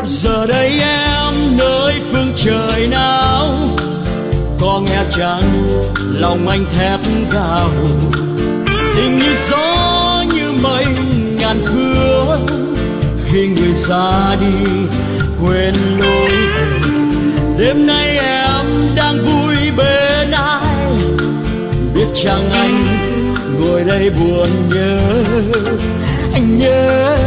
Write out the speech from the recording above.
Giờ đây em nơi phương trời nào, có nghe chăng lòng anh thét gào. Tình như gió như mây ngàn phương, khi người ra đi quên lối về. Đêm nay em đang vui bên ai, biết chăng anh ngồi đây buồn nhớ, anh nhớ